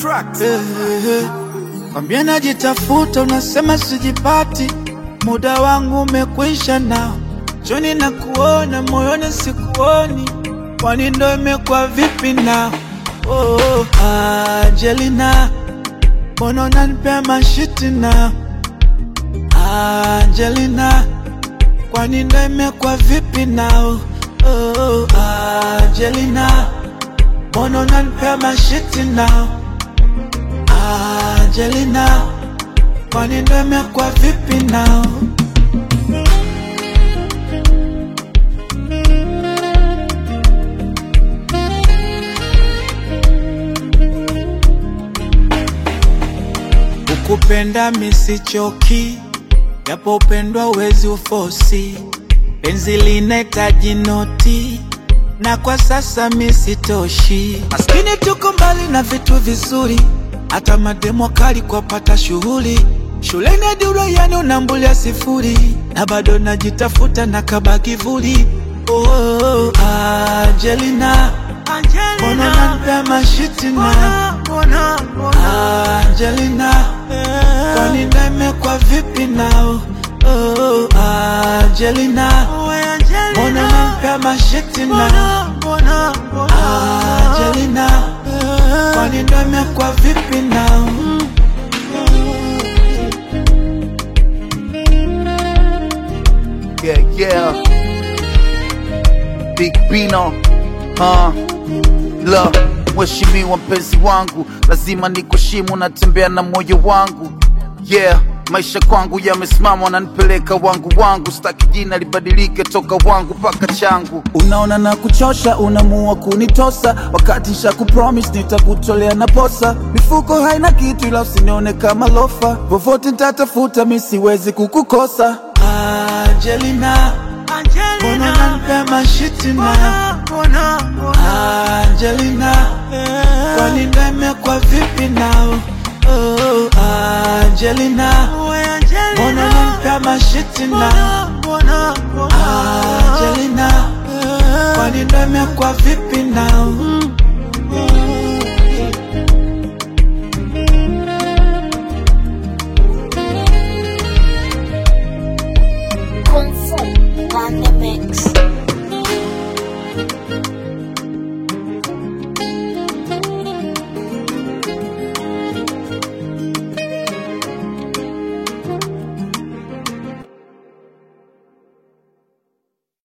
Kwambia najitafuta unasema sijipati, muda wangu umekwisha nao. Choni na kuona moyoni sikuoni, kwani ndo imekuwa vipi nao? Oh, Angelina, mbona unanipea mashiti nao? Angelina, kwani ndo imekuwa vipi nao? Oh, Angelina, mbona unanipea mashiti nao? Angelina, kwani ndo imekuwa vipi nao? Ukupenda misichoki, japo upendwa uwezi ufosi. Penzi linahitaji noti, na kwa sasa misitoshi. Maskini tuko mbali na vitu vizuri, hata mademo kali kwa pata shughuli. Shuleni hadi uraiani unambulia sifuri, na bado najitafuta na kaba kivuli. Oh, Angelina, mbona unanipea mashiti na? Angelina, kwani ndo imekuwa vipi nao? Oh, Angelina, mbona unanipea mashiti na? Angelina, kwani ndo imekuwa vipi nao? Yeah, Big Bino, la mheshimiwa mpenzi wangu, lazima nikuheshimu, natembea na moyo wangu. Yeah, maisha kwangu yamesimama, wananipeleka wangu. Sitaki jina libadilike toka wangu paka changu. Unaona na kuchosha, unamua kunitosa, wakati nisha kupromise nitakutolea na posa. Mifuko haina kitu ila usinione kama lofa, vovote nitatafuta mimi siwezi kukukosa. Angelina, mbona unanipea mashiti na? Angelina, kwani ndo imekuwa vipi nao? Oh, Angelina, mbona unanipea mashiti na? Angelina, kwani ndo imekuwa vipi nao? Kung Fu on the mix.